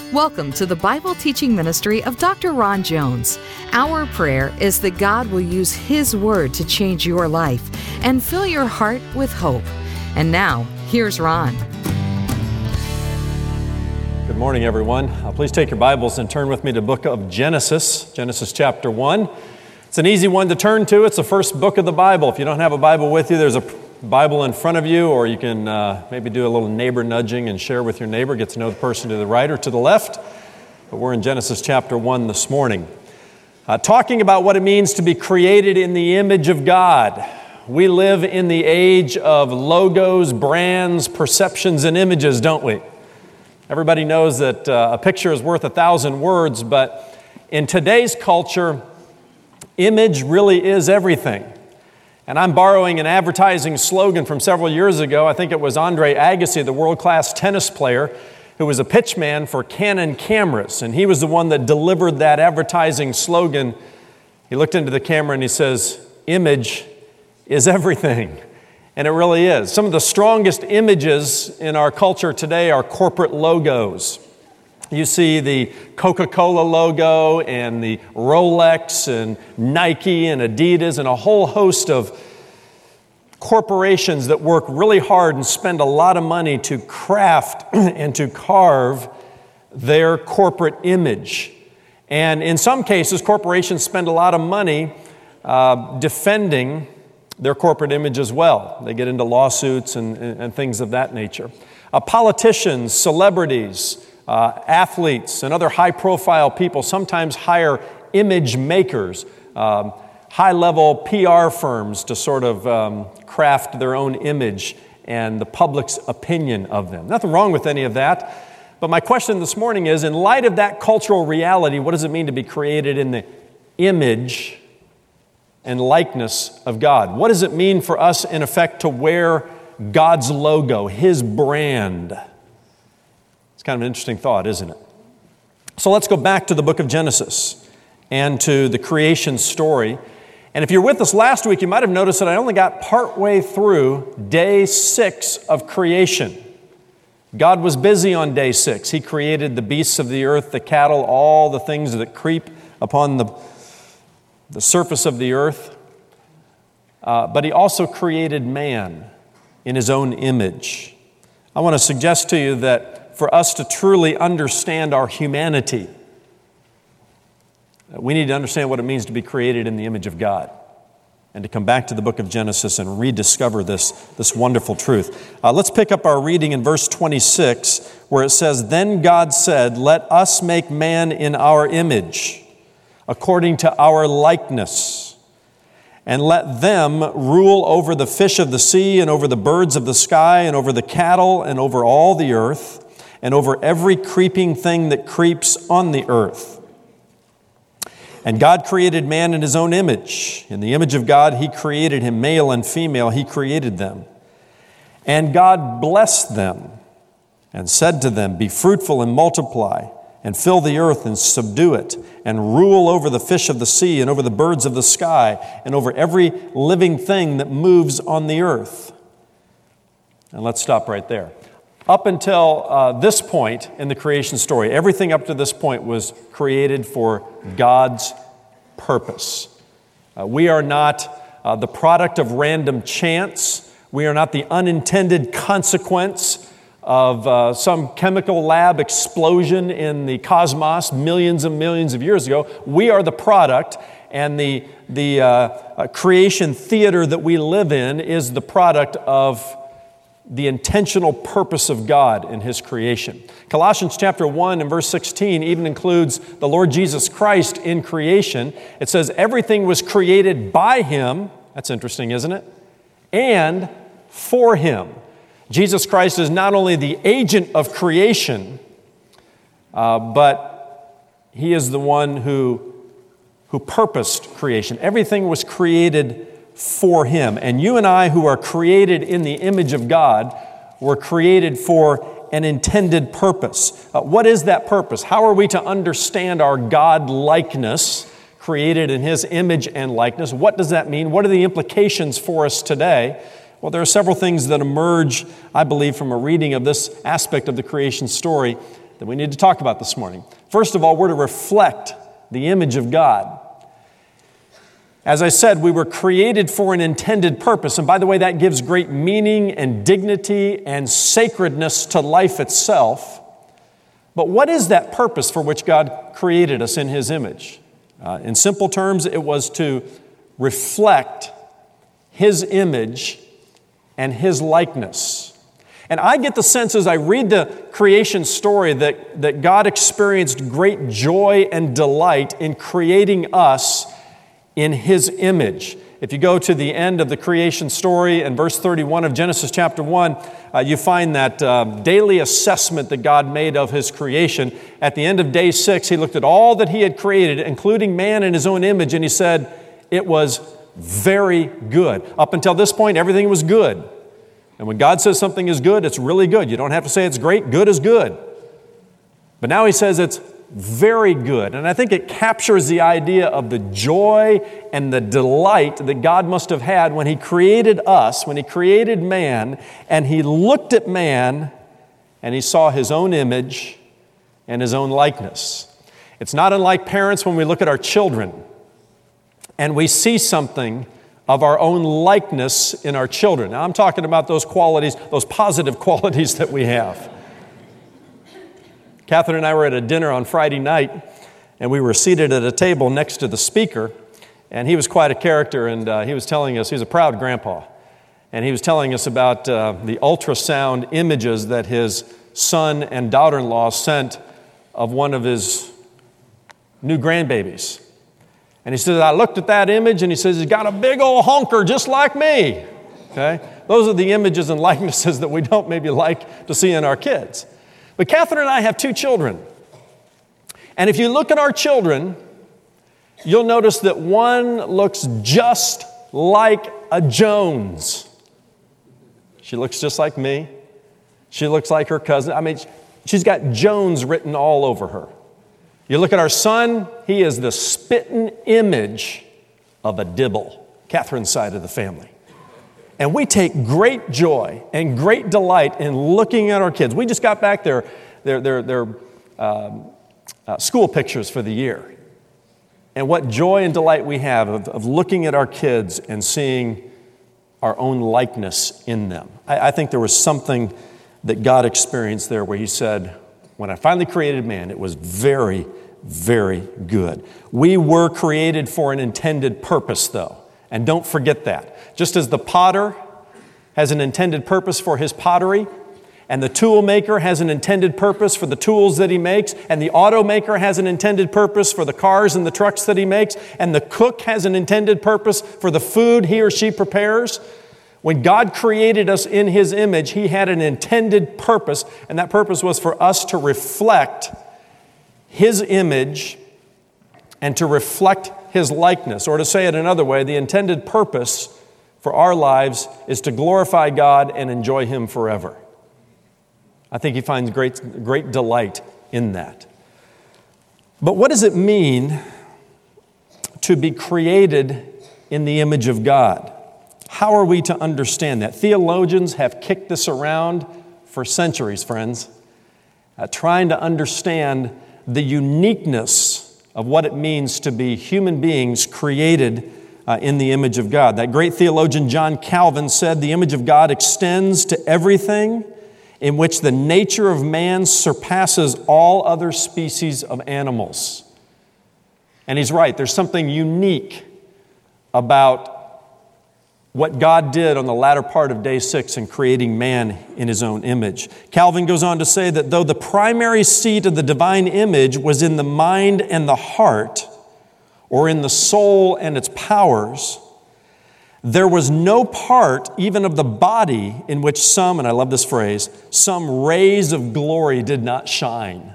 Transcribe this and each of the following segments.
Welcome to the Bible teaching ministry of Dr. Ron Jones. Our prayer is that God will use His Word to change your life and fill your heart with hope. And now, here's Ron. Good morning, everyone. Please take your Bibles and turn with me to the book of Genesis, Genesis chapter 1. It's an easy one to turn to. It's the first book of the Bible. If you don't have a Bible with you, there's a Bible in front of you, or you can maybe do a little neighbor nudging and share with your neighbor, get to know the person to the right or to the left. But we're in Genesis chapter 1 this morning, talking about what it means to be created in the image of God. We live in the age of logos, brands, perceptions, and images, don't we? Everybody knows that a picture is worth 1,000 words, but in today's culture, image really is everything. And I'm borrowing an advertising slogan from several years ago. I think it was Andre Agassi, the world-class tennis player, who was a pitchman for Canon cameras. And he was the one that delivered that advertising slogan. He looked into the camera and he says, "Image is everything." And it really is. Some of the strongest images in our culture today are corporate logos. You see the Coca-Cola logo and the Rolex and Nike and Adidas and a whole host of corporations that work really hard and spend a lot of money to craft and to carve their corporate image. And in some cases, corporations spend a lot of money defending their corporate image as well. They get into lawsuits and things of that nature. Politicians, celebrities, athletes, and other high-profile people sometimes hire image makers, high-level PR firms to sort of craft their own image and the public's opinion of them. Nothing wrong with any of that. But my question this morning is, in light of that cultural reality, what does it mean to be created in the image and likeness of God? What does it mean for us, in effect, to wear God's logo, His brand? It's kind of an interesting thought, isn't it? So let's go back to the book of Genesis and to the creation story. And if you're with us last week, you might have noticed that I only got partway through day 6 of creation. God was busy on day 6. He created the beasts of the earth, the cattle, all the things that creep upon the surface of the earth. But He also created man in His own image. I want to suggest to you that for us to truly understand our humanity, we need to understand what it means to be created in the image of God and to come back to the book of Genesis and rediscover this wonderful truth. Let's pick up our reading in verse 26, where it says, "Then God said, 'Let us make man in our image, according to our likeness, and let them rule over the fish of the sea and over the birds of the sky and over the cattle and over all the earth, and over every creeping thing that creeps on the earth.' And God created man in His own image. In the image of God, He created him, male and female, He created them. And God blessed them and said to them, 'Be fruitful and multiply, and fill the earth and subdue it, and rule over the fish of the sea and over the birds of the sky, and over every living thing that moves on the earth.'" And let's stop right there. Up until this point in the creation story, everything up to this point was created for God's purpose. We are not the product of random chance. We are not the unintended consequence of some chemical lab explosion in the cosmos millions and millions of years ago. We are the product, and the creation theater that we live in is the product of the intentional purpose of God in His creation. Colossians chapter 1 and verse 16 even includes the Lord Jesus Christ in creation. It says, "Everything was created by Him," that's interesting, isn't it? "And for Him." Jesus Christ is not only the agent of creation, but He is the one who purposed creation. Everything was created for Him. And you and I, who are created in the image of God, were created for an intended purpose. What is that purpose? How are we to understand our God-likeness, created in His image and likeness? What does that mean? What are the implications for us today? Well, there are several things that emerge, I believe, from a reading of this aspect of the creation story that we need to talk about this morning. First of all, we're to reflect the image of God. As I said, we were created for an intended purpose. And by the way, that gives great meaning and dignity and sacredness to life itself. But what is that purpose for which God created us in His image? In simple terms, it was to reflect His image and His likeness. And I get the sense as I read the creation story that God experienced great joy and delight in creating us in His image. If you go to the end of the creation story in verse 31 of Genesis chapter 1, you find that daily assessment that God made of His creation. At the end of day 6, He looked at all that He had created, including man in His own image, and He said, it was very good. Up until this point, everything was good. And when God says something is good, it's really good. You don't have to say it's great. Good is good. But now He says it's very good. And I think it captures the idea of the joy and the delight that God must have had when He created us, when He created man, and He looked at man and He saw His own image and His own likeness. It's not unlike parents when we look at our children and we see something of our own likeness in our children. Now, I'm talking about those qualities, those positive qualities that we have. Catherine and I were at a dinner on Friday night, and we were seated at a table next to the speaker, and he was quite a character, and he was telling us, he's a proud grandpa, and he was telling us about the ultrasound images that his son and daughter-in-law sent of one of his new grandbabies. And he says, I looked at that image, and he says, he's got a big old honker just like me. Okay? Those are the images and likenesses that we don't maybe like to see in our kids. But Catherine and I have 2 children. And if you look at our children, you'll notice that one looks just like a Jones. She looks just like me. She looks like her cousin. I mean, she's got Jones written all over her. You look at our son, he is the spitting image of a Dibble, Catherine's side of the family. And we take great joy and great delight in looking at our kids. We just got back their school pictures for the year. And what joy and delight we have of looking at our kids and seeing our own likeness in them. I think there was something that God experienced there where He said, when I finally created man, it was very, very good. We were created for an intended purpose, though. And don't forget that. Just as the potter has an intended purpose for his pottery, and the tool maker has an intended purpose for the tools that he makes, and the automaker has an intended purpose for the cars and the trucks that he makes, and the cook has an intended purpose for the food he or she prepares. When God created us in His image, He had an intended purpose, and that purpose was for us to reflect His image and to reflect His likeness. Or to say it another way, the intended purpose for our lives is to glorify God and enjoy Him forever. I think He finds great delight in that. But what does it mean to be created in the image of God? How are we to understand that? Theologians have kicked this around for centuries, friends, trying to understand the uniqueness of what it means to be human beings created in the image of God. That great theologian John Calvin said, the image of God extends to everything in which the nature of man surpasses all other species of animals. And he's right. There's something unique about what God did on the latter part of day 6 in creating man in His own image. Calvin goes on to say that though the primary seat of the divine image was in the mind and the heart, or in the soul and its powers, there was no part even of the body in which some, and I love this phrase, some rays of glory did not shine.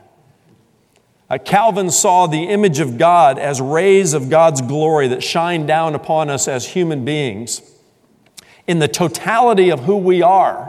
Calvin saw the image of God as rays of God's glory that shine down upon us as human beings in the totality of who we are,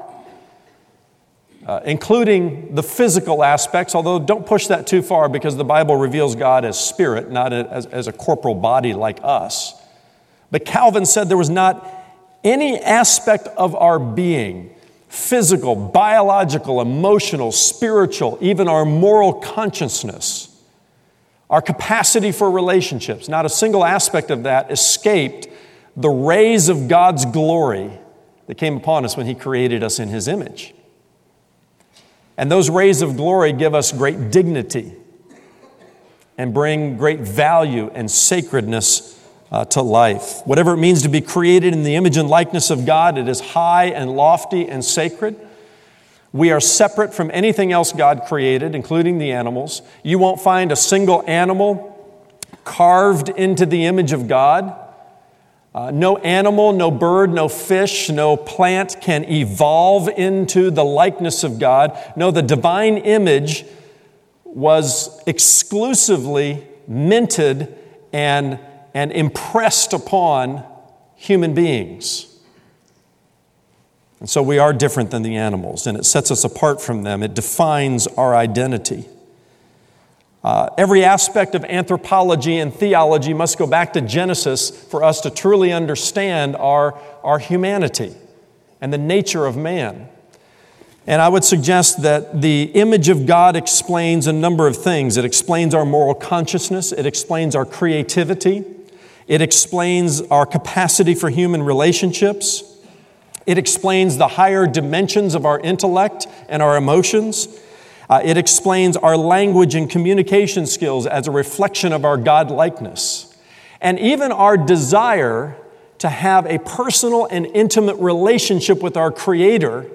including the physical aspects, although don't push that too far because the Bible reveals God as spirit, not as a corporal body like us. But Calvin said there was not any aspect of our being physical, biological, emotional, spiritual, even our moral consciousness, our capacity for relationships. Not a single aspect of that escaped the rays of God's glory that came upon us when He created us in His image. And those rays of glory give us great dignity and bring great value and sacredness to life. Whatever it means to be created in the image and likeness of God, it is high and lofty and sacred. We are separate from anything else God created, including the animals. You won't find a single animal carved into the image of God. No animal, no bird, no fish, no plant can evolve into the likeness of God. No, the divine image was exclusively minted and impressed upon human beings. And so we are different than the animals, and it sets us apart from them. It defines our identity. Every aspect of anthropology and theology must go back to Genesis for us to truly understand our humanity and the nature of man. And I would suggest that the image of God explains a number of things. It explains our moral consciousness. It explains our creativity. It explains our capacity for human relationships. It explains the higher dimensions of our intellect and our emotions. It explains our language and communication skills as a reflection of our God-likeness. And even our desire to have a personal and intimate relationship with our Creator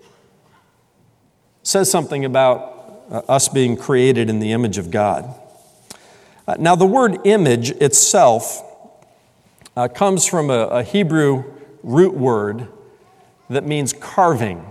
says something about us being created in the image of God. Now, the word image itself comes from a Hebrew root word that means carving.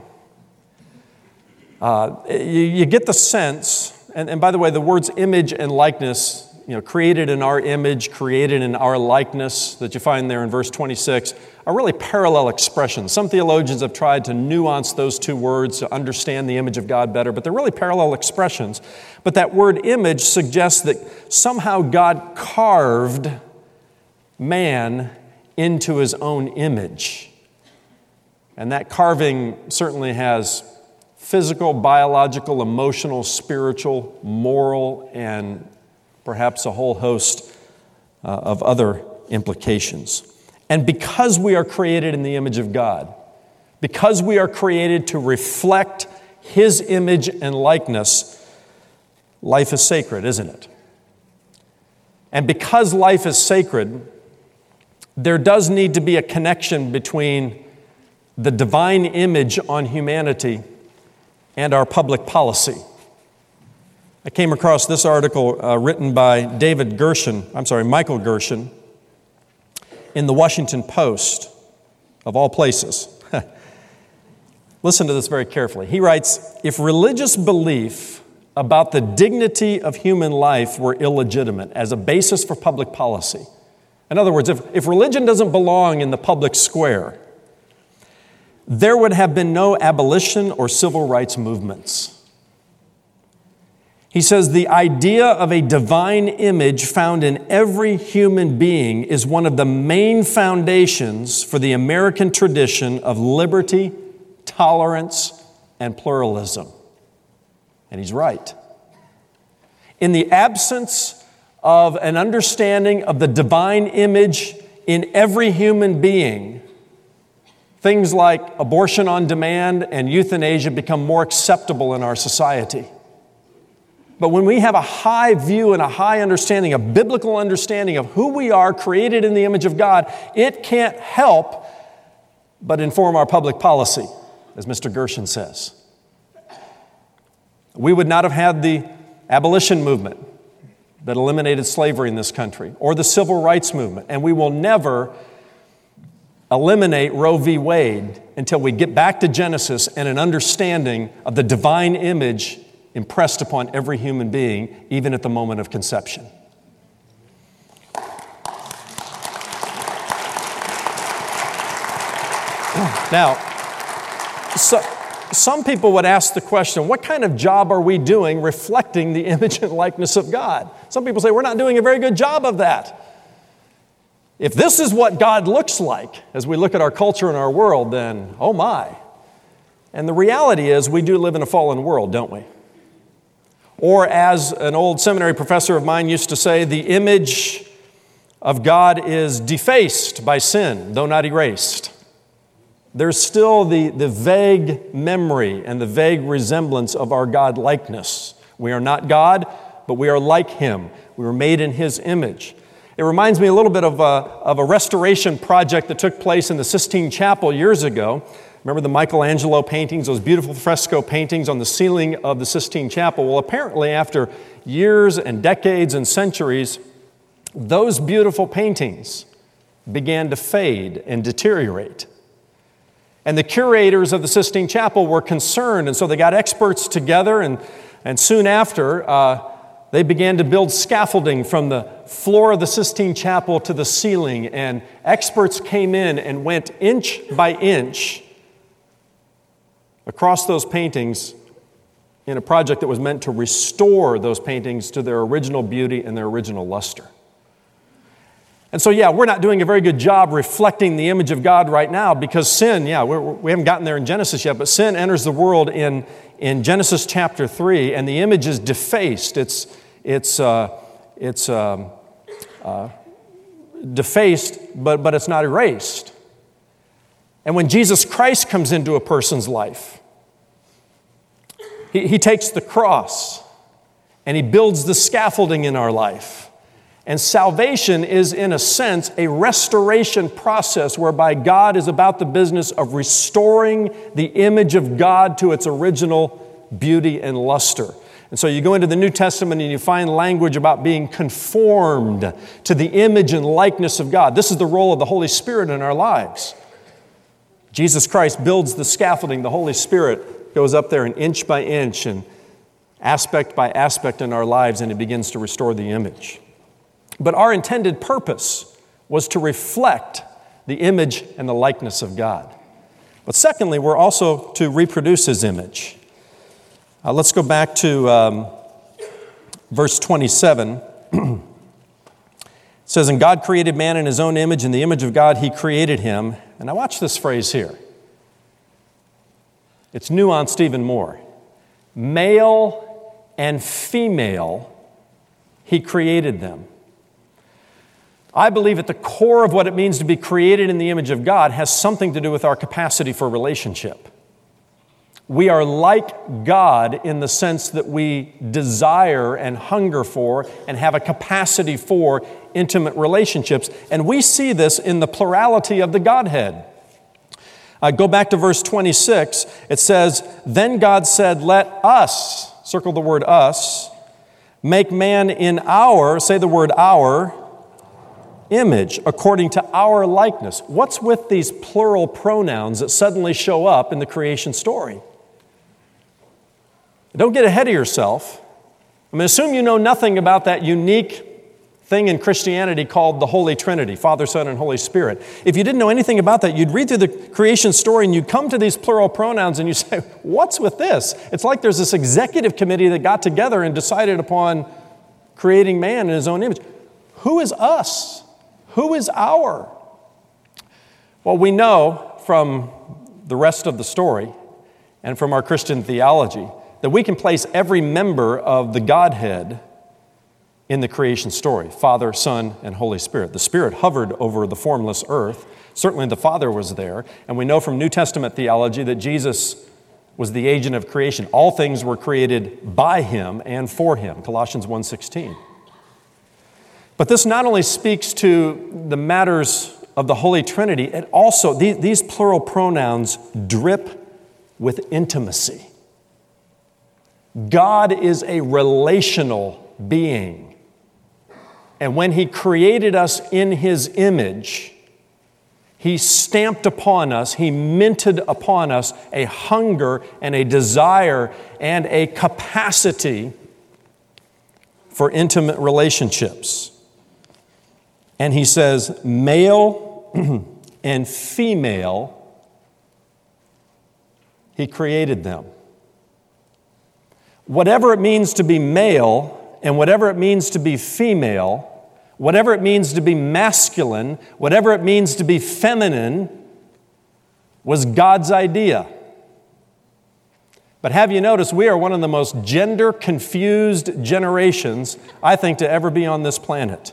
You get the sense, and by the way, the words image and likeness, created in our image, created in our likeness, that you find there in verse 26, are really parallel expressions. Some theologians have tried to nuance those two words to understand the image of God better, but they're really parallel expressions. But that word image suggests that somehow God carved man into His own image. And that carving certainly has physical, biological, emotional, spiritual, moral, and perhaps a whole host of other implications. And because we are created in the image of God, because we are created to reflect His image and likeness, life is sacred, isn't it? And because life is sacred, there does need to be a connection between the divine image on humanity and our public policy. I came across this article written by Michael Gershon in the Washington Post, of all places. Listen to this very carefully. He writes, "If religious belief about the dignity of human life were illegitimate as a basis for public policy," in other words, if religion doesn't belong in the public square, there would have been no abolition or civil rights movements. He says, "The idea of a divine image found in every human being is one of the main foundations for the American tradition of liberty, tolerance, and pluralism." And he's right. In the absence of an understanding of the divine image in every human being, things like abortion on demand and euthanasia become more acceptable in our society. But when we have a high view and a high understanding, a biblical understanding of who we are, created in the image of God, it can't help but inform our public policy, as Mr. Gershon says. We would not have had the abolition movement that eliminated slavery in this country, or the civil rights movement, and we will never eliminate Roe v. Wade until we get back to Genesis and an understanding of the divine image impressed upon every human being, even at the moment of conception. Now, some people would ask the question, what kind of job are we doing reflecting the image and likeness of God? Some people say, we're not doing a very good job of that. If this is what God looks like as we look at our culture and our world, then, oh my. And the reality is we do live in a fallen world, don't we? Or as an old seminary professor of mine used to say, the image of God is defaced by sin, though not erased. There's still the vague memory and the vague resemblance of our God-likeness. We are not God, but we are like Him. We were made in His image. It reminds me a little bit of a restoration project that took place in the Sistine Chapel years ago. Remember the Michelangelo paintings, those beautiful fresco paintings on the ceiling of the Sistine Chapel? Well, apparently after years and decades and centuries, those beautiful paintings began to fade and deteriorate. And the curators of the Sistine Chapel were concerned, and so they got experts together, and soon after, they began to build scaffolding from the floor of the Sistine Chapel to the ceiling, and experts came in and went inch by inch across those paintings in a project that was meant to restore those paintings to their original beauty and their original luster. And so, we're not doing a very good job reflecting the image of God right now because sin, we haven't gotten there in Genesis yet, but sin enters the world in Genesis chapter 3, and the image is defaced. It's defaced, but it's not erased. And when Jesus Christ comes into a person's life, he takes the cross and He builds the scaffolding in our life. And salvation is, in a sense, a restoration process whereby God is about the business of restoring the image of God to its original beauty and luster. And so you go into the New Testament and you find language about being conformed to the image and likeness of God. This is the role of the Holy Spirit in our lives. Jesus Christ builds the scaffolding. The Holy Spirit goes up there and inch by inch and aspect by aspect in our lives, and He begins to restore the image. But our intended purpose was to reflect the image and the likeness of God. But secondly, we're also to reproduce His image. Let's go back to verse 27. It says, "And God created man in His own image. In the image of God He created him." And now watch this phrase here. It's nuanced even more. Male and female, He created them. I believe at the core of what it means to be created in the image of God has something to do with our capacity for relationship. We are like God in the sense that we desire and hunger for and have a capacity for intimate relationships. And we see this in the plurality of the Godhead. Go back to verse 26. It says, "Then God said, 'Let us,'" circle the word us, "'make man in our,'" say the word our, "'image, according to our likeness.'" What's with these plural pronouns that suddenly show up in the creation story? Don't get ahead of yourself. Assume you know nothing about that unique thing in Christianity called the Holy Trinity, Father, Son, and Holy Spirit. If you didn't know anything about that, you'd read through the creation story and you'd come to these plural pronouns and you say, what's with this? It's like there's this executive committee that got together and decided upon creating man in His own image. Who is us? Who is our? Well, we know from the rest of the story and from our Christian theology that we can place every member of the Godhead in the creation story, Father, Son, and Holy Spirit. The Spirit hovered over the formless earth. Certainly the Father was there. And we know from New Testament theology that Jesus was the agent of creation. All things were created by Him and for Him, Colossians 1:16. But this not only speaks to the matters of the Holy Trinity, it also, these plural pronouns drip with intimacy. God is a relational being. And when He created us in His image, He stamped upon us, He minted upon us a hunger and a desire and a capacity for intimate relationships. And He says, male and female, He created them. Whatever it means to be male and whatever it means to be female, whatever it means to be masculine, whatever it means to be feminine, was God's idea. But have you noticed we are one of the most gender-confused generations, I think, to ever be on this planet.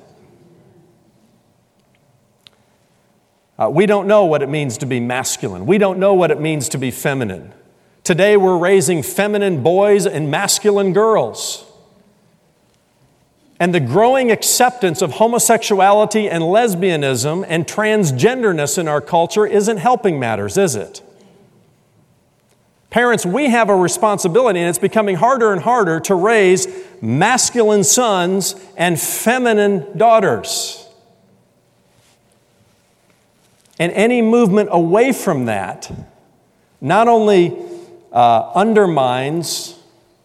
We don't know what it means to be masculine. We don't know what it means to be feminine. Today we're raising feminine boys and masculine girls. And the growing acceptance of homosexuality and lesbianism and transgenderness in our culture isn't helping matters, is it? Parents, we have a responsibility, and it's becoming harder and harder to raise masculine sons and feminine daughters. And any movement away from that not only undermines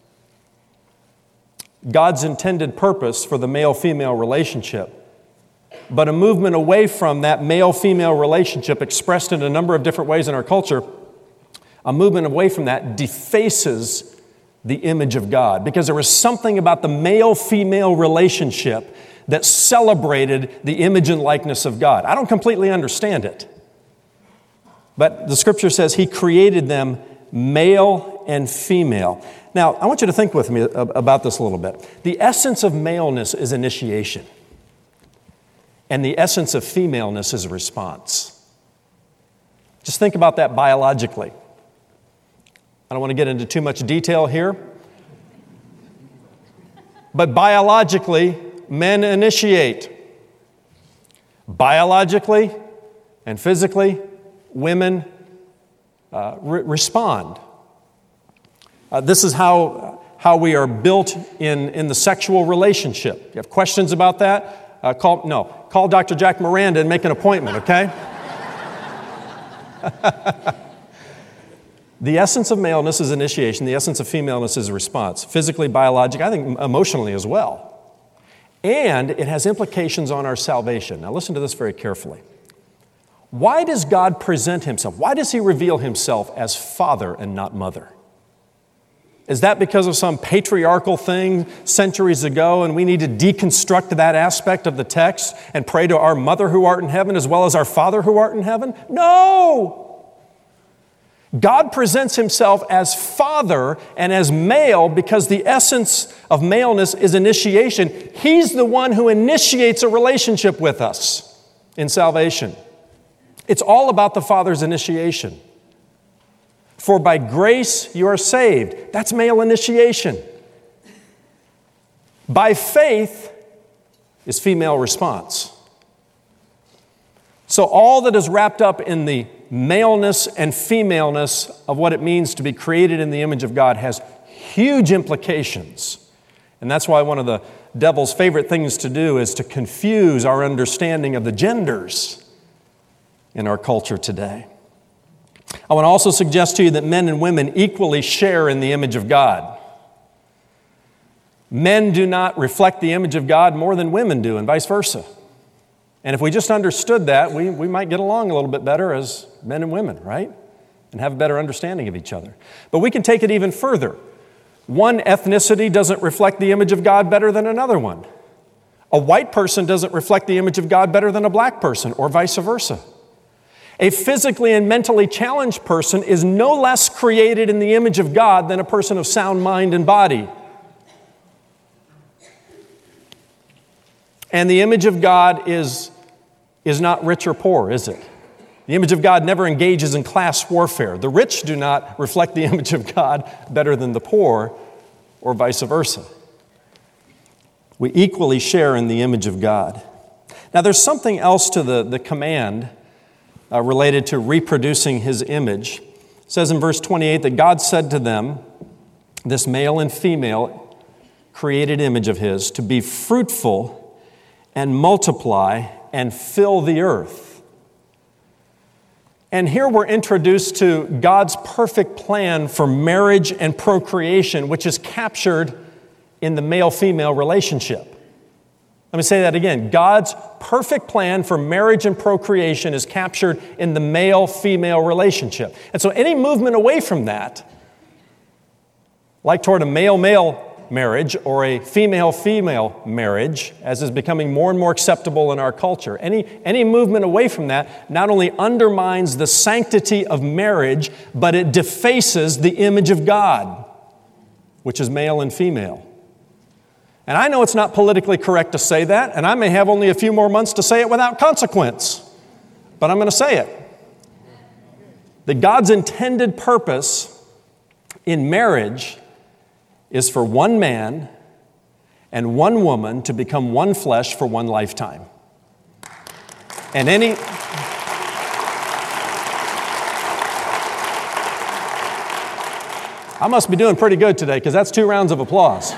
God's intended purpose for the male-female relationship, but a movement away from that male-female relationship expressed in a number of different ways in our culture, a movement away from that defaces the image of God. Because there was something about the male-female relationship that celebrated the image and likeness of God. I don't completely understand it. But the Scripture says He created them male and female. Now, I want you to think with me about this a little bit. The essence of maleness is initiation. And the essence of femaleness is a response. Just think about that biologically. I don't want to get into too much detail here. But biologically, men initiate. Biologically and physically, women respond. This is how we are built in the sexual relationship. You have questions about that? Call Dr. Jack Miranda and make an appointment, okay? The essence of maleness is initiation. The essence of femaleness is a response. Physically, biologically, I think emotionally as well. And it has implications on our salvation. Now listen to this very carefully. Why does God present Himself? Why does He reveal Himself as Father and not Mother? Is that because of some patriarchal thing centuries ago and we need to deconstruct that aspect of the text and pray to our Mother who art in heaven as well as our Father who art in heaven? No! God presents Himself as Father and as male because the essence of maleness is initiation. He's the one who initiates a relationship with us in salvation. It's all about the Father's initiation. For by grace you are saved. That's male initiation. By faith is female response. So all that is wrapped up in the maleness and femaleness of what it means to be created in the image of God has huge implications. And that's why one of the devil's favorite things to do is to confuse our understanding of the genders in our culture today. I want to also suggest to you that men and women equally share in the image of God. Men do not reflect the image of God more than women do, and vice versa. And if we just understood that, we might get along a little bit better as men and women, right? And have a better understanding of each other. But we can take it even further. One ethnicity doesn't reflect the image of God better than another one. A white person doesn't reflect the image of God better than a black person, or vice versa. A physically and mentally challenged person is no less created in the image of God than a person of sound mind and body. And the image of God is not rich or poor, is it? The image of God never engages in class warfare. The rich do not reflect the image of God better than the poor, or vice versa. We equally share in the image of God. Now, there's something else to the command related to reproducing His image. It says in verse 28 that God said to them, this male and female created image of His, to be fruitful and multiply and fill the earth. And here we're introduced to God's perfect plan for marriage and procreation, which is captured in the male-female relationship. Let me say that again. God's perfect plan for marriage and procreation is captured in the male-female relationship. And so any movement away from that, like toward a male-male marriage or a female-female marriage, as is becoming more and more acceptable in our culture. Any movement away from that not only undermines the sanctity of marriage, but it defaces the image of God, which is male and female. And I know it's not politically correct to say that, and I may have only a few more months to say it without consequence, but I'm going to say it. That God's intended purpose in marriage is for one man and one woman to become one flesh for one lifetime. And I must be doing pretty good today because that's 2 rounds of applause.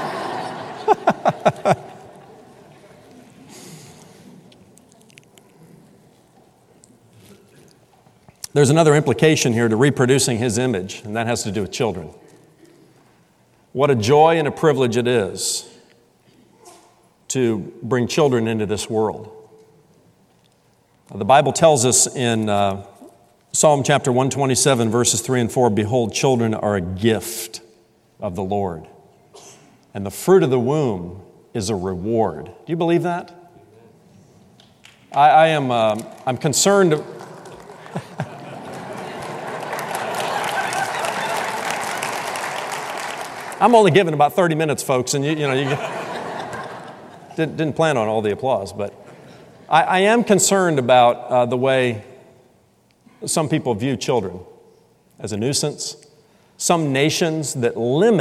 There's another implication here to reproducing His image, and that has to do with children. What a joy and a privilege it is to bring children into this world. The Bible tells us in Psalm chapter 127, verses 3 and 4, "Behold, children are a gift of the Lord, and the fruit of the womb is a reward." Do you believe that? I'm concerned. I'm only giving about 30 minutes, folks, and you didn't plan on all the applause, but I am concerned about the way some people view children as a nuisance. Some nations that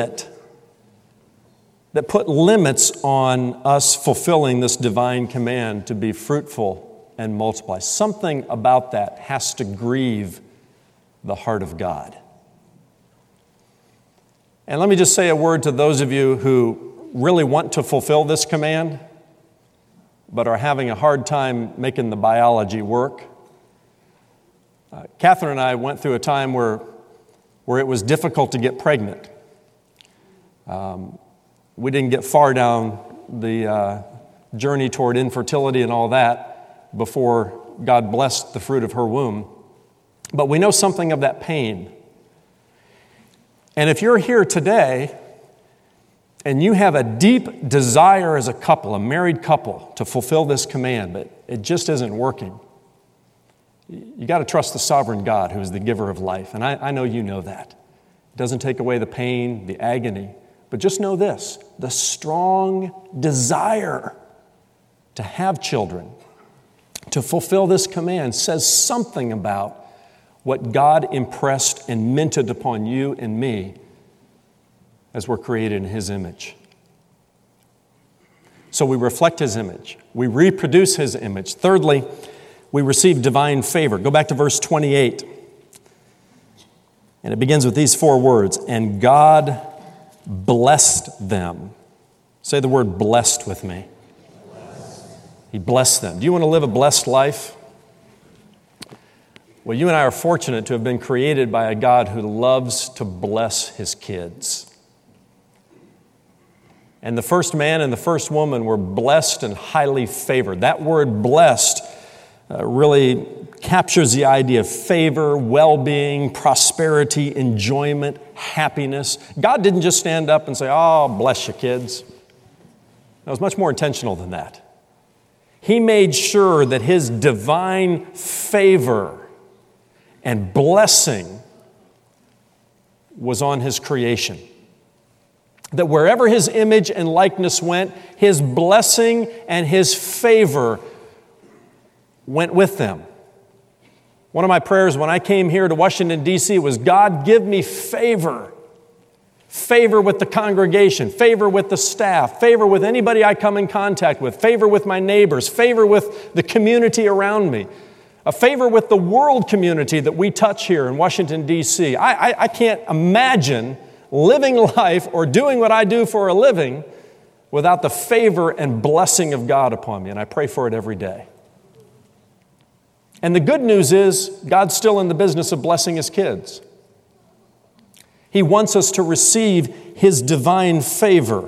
put limits on us fulfilling this divine command to be fruitful and multiply. Something about that has to grieve the heart of God. And let me just say a word to those of you who really want to fulfill this command, but are having a hard time making the biology work. Catherine and I went through a time where it was difficult to get pregnant. We didn't get far down the journey toward infertility and all that before God blessed the fruit of her womb. But we know something of that pain. And if you're here today and you have a deep desire as a couple, a married couple, to fulfill this command, but it just isn't working, you got to trust the sovereign God who is the giver of life. And I know you know that. It doesn't take away the pain, the agony, but just know this: the strong desire to have children, to fulfill this command, says something about what God impressed and minted upon you and me as we're created in His image. So we reflect His image. We reproduce His image. Thirdly, we receive divine favor. Go back to verse 28. And it begins with these 4 words: "And God blessed them." Say the word blessed with me. Blessed. He blessed them. Do you want to live a blessed life? Well, you and I are fortunate to have been created by a God who loves to bless His kids. And the first man and the first woman were blessed and highly favored. That word blessed really captures the idea of favor, well-being, prosperity, enjoyment, happiness. God didn't just stand up and say, "Oh, bless you, kids." It was much more intentional than that. He made sure that His divine favor and blessing was on His creation. That wherever His image and likeness went, His blessing and His favor went with them. One of my prayers when I came here to Washington, D.C. was, "God, give me favor. Favor with the congregation, favor with the staff, favor with anybody I come in contact with, favor with my neighbors, favor with the community around me. A favor with the world community that we touch here in Washington, D.C. I can't imagine living life or doing what I do for a living without the favor and blessing of God upon me, and I pray for it every day. And the good news is, God's still in the business of blessing His kids. He wants us to receive His divine favor.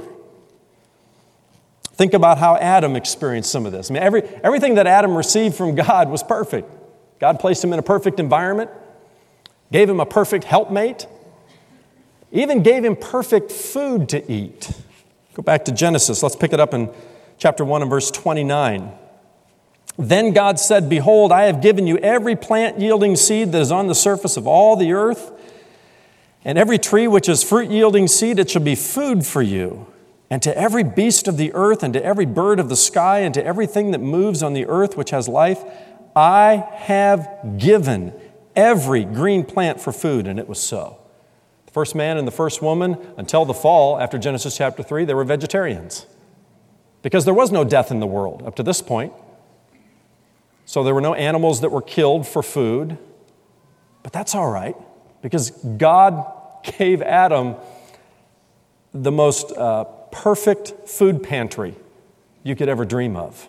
Think about how Adam experienced some of this. I mean, everything that Adam received from God was perfect. God placed him in a perfect environment, gave him a perfect helpmate. even gave him perfect food to eat. Go back to Genesis. Let's pick it up in chapter 1 and verse 29. Then God said, "Behold, I have given you every plant yielding seed that is on the surface of all the earth, and every tree which is fruit yielding seed, it shall be food for you. And to every beast of the earth, and to every bird of the sky, and to everything that moves on the earth which has life, I have given every green plant for food." And it was so. The first man and the first woman, until the fall, after Genesis chapter 3, they were vegetarians. Because there was no death in the world up to this point. So there were no animals that were killed for food. But that's all right, because God gave Adam the most perfect food pantry you could ever dream of.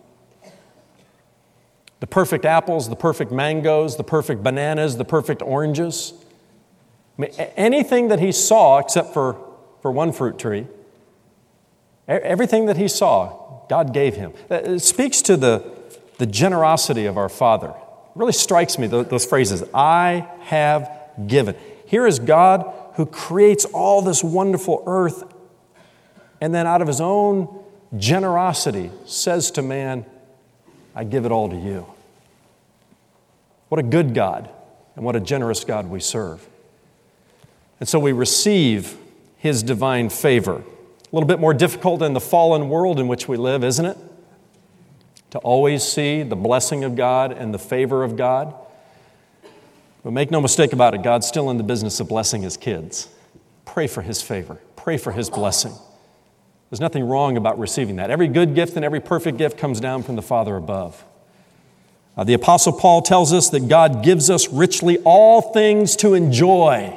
The perfect apples, the perfect mangoes, the perfect bananas, the perfect oranges. I mean, anything that he saw, except for one fruit tree, everything that he saw, God gave him. It speaks to the generosity of our Father. It really strikes me, those phrases, "I have given." Here is God who creates all this wonderful earth, and then out of his own generosity says to man, "I give it all to you." What a good God, and what a generous God we serve. And so we receive his divine favor. A little bit more difficult in the fallen world in which we live, isn't it? To always see the blessing of God and the favor of God. But make no mistake about it, God's still in the business of blessing his kids. Pray for his favor. Pray for his blessing. There's nothing wrong about receiving that. Every good gift and every perfect gift comes down from the Father above. The Apostle Paul tells us that God gives us richly all things to enjoy.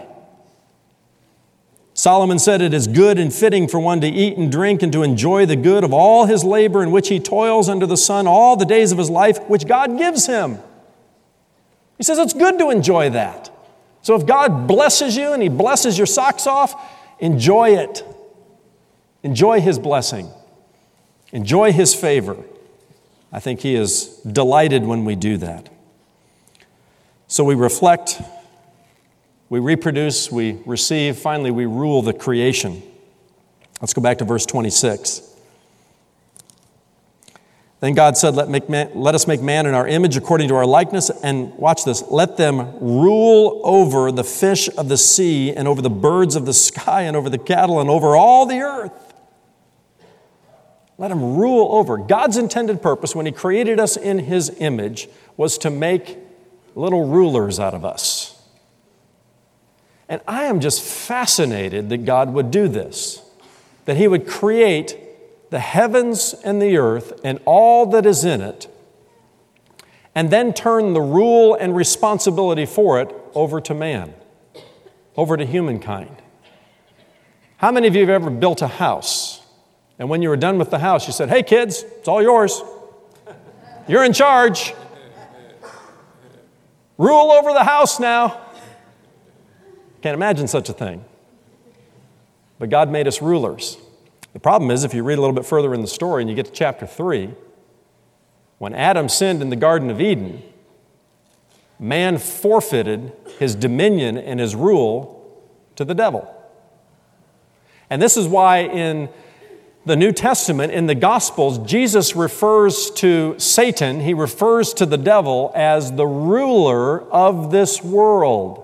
Solomon said, "It is good and fitting for one to eat and drink and to enjoy the good of all his labor in which he toils under the sun all the days of his life, which God gives him." He says it's good to enjoy that. So if God blesses you and he blesses your socks off, enjoy it. Enjoy his blessing. Enjoy his favor. I think he is delighted when we do that. So we reflect, we reproduce, we receive, finally we rule the creation. Let's go back to verse 26. Then God said, let us make man in our image according to our likeness, and watch this, let them rule over the fish of the sea and over the birds of the sky and over the cattle and over all the earth. Let them rule over. God's intended purpose when he created us in his image was to make little rulers out of us. And I am just fascinated that God would do this, that he would create the heavens and the earth and all that is in it, and then turn the rule and responsibility for it over to man, over to humankind. How many of you have ever built a house, and when you were done with the house, you said, "Hey kids, it's all yours. You're in charge. Rule over the house now." Can't imagine such a thing. But God made us rulers. The problem is, if you read a little bit further in the story and you get to chapter 3, when Adam sinned in the Garden of Eden, man forfeited his dominion and his rule to the devil. And this is why in the New Testament, in the Gospels, Jesus refers to Satan, he refers to the devil as the ruler of this world.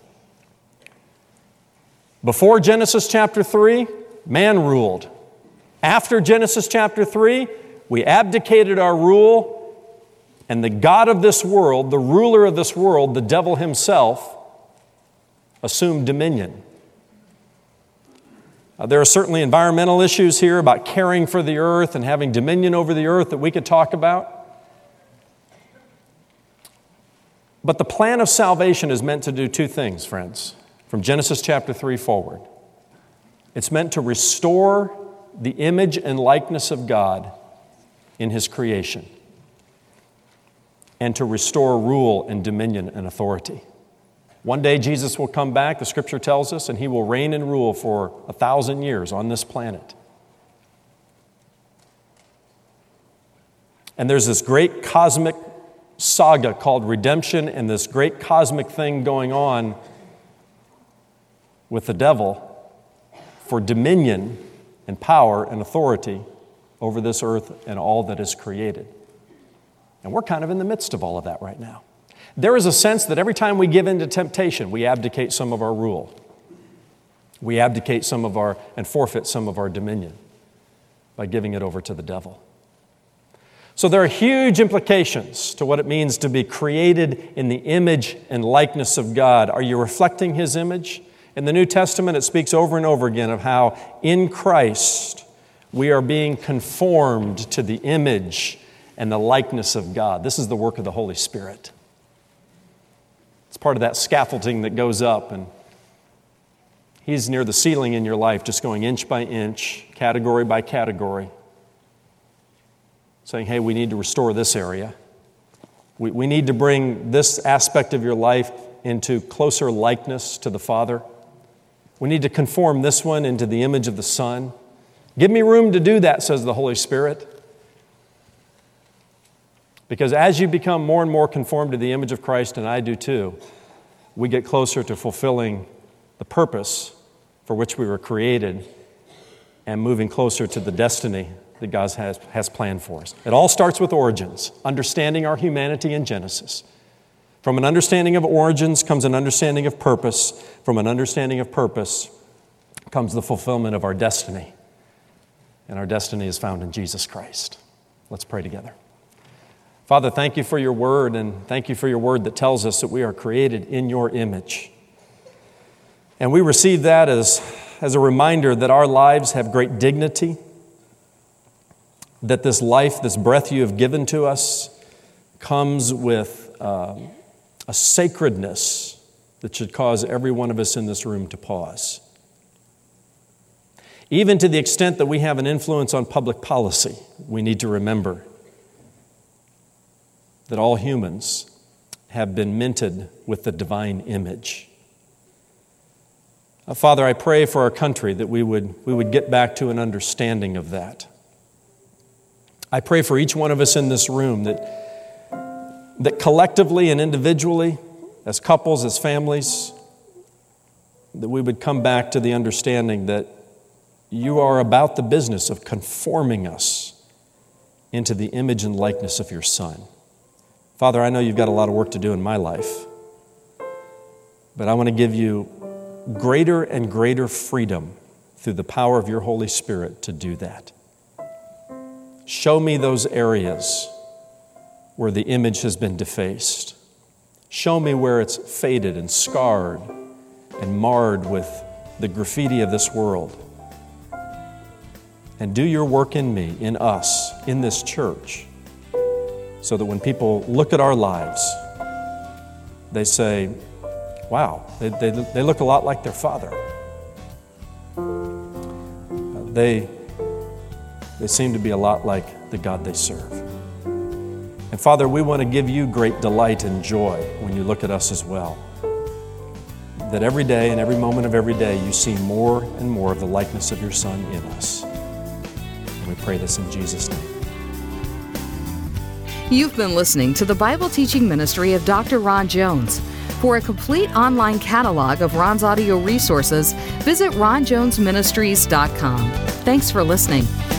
Before Genesis chapter 3, man ruled. After Genesis chapter 3, we abdicated our rule, and the God of this world, the ruler of this world, the devil himself, assumed dominion. There are certainly environmental issues here about caring for the earth and having dominion over the earth that we could talk about. But the plan of salvation is meant to do two things, friends, from Genesis chapter 3 forward. It's meant to restore the image and likeness of God in his creation, and to restore rule and dominion and authority. One day Jesus will come back, the scripture tells us, and he will reign and rule for 1,000 years on this planet. And there's this great cosmic saga called redemption, and this great cosmic thing going on with the devil for dominion and power and authority over this earth and all that is created. And we're kind of in the midst of all of that right now. There is a sense that every time we give in to temptation, we abdicate some of our rule. We abdicate some of our, and forfeit some of our dominion by giving it over to the devil. So there are huge implications to what it means to be created in the image and likeness of God. Are you reflecting His image? In the New Testament, it speaks over and over again of how in Christ we are being conformed to the image and the likeness of God. This is the work of the Holy Spirit. It's part of that scaffolding that goes up, and He's near the ceiling in your life, just going inch by inch, category by category, saying, hey, we need to restore this area. We need to bring this aspect of your life into closer likeness to the Father. We need to conform this one into the image of the Son. Give me room to do that, says the Holy Spirit. Because as you become more and more conformed to the image of Christ, and I do too, we get closer to fulfilling the purpose for which we were created and moving closer to the destiny that God has planned for us. It all starts with origins, understanding our humanity in Genesis. From an understanding of origins comes an understanding of purpose. From an understanding of purpose comes the fulfillment of our destiny. And our destiny is found in Jesus Christ. Let's pray together. Father, thank you for your word, and thank you for your word that tells us that we are created in your image. And we receive that as a reminder that our lives have great dignity, that this life, this breath you have given to us comes with a sacredness that should cause every one of us in this room to pause. Even to the extent that we have an influence on public policy, we need to remember that all humans have been minted with the divine image. Father, I pray for our country that we would get back to an understanding of that. I pray for each one of us in this room that collectively and individually, as couples, as families, that we would come back to the understanding that you are about the business of conforming us into the image and likeness of your Son. Father, I know you've got a lot of work to do in my life, but I want to give you greater and greater freedom through the power of your Holy Spirit to do that. Show me those areas where the image has been defaced. Show me where it's faded and scarred and marred with the graffiti of this world. And do your work in me, in us, in this church, so that when people look at our lives, they say, wow, they look a lot like their father. They seem to be a lot like the God they serve. And Father, we want to give you great delight and joy when you look at us as well. That every day and every moment of every day you see more and more of the likeness of your Son in us. And we pray this in Jesus' name. You've been listening to the Bible teaching ministry of Dr. Ron Jones. For a complete online catalog of Ron's audio resources, visit ronjonesministries.com. Thanks for listening.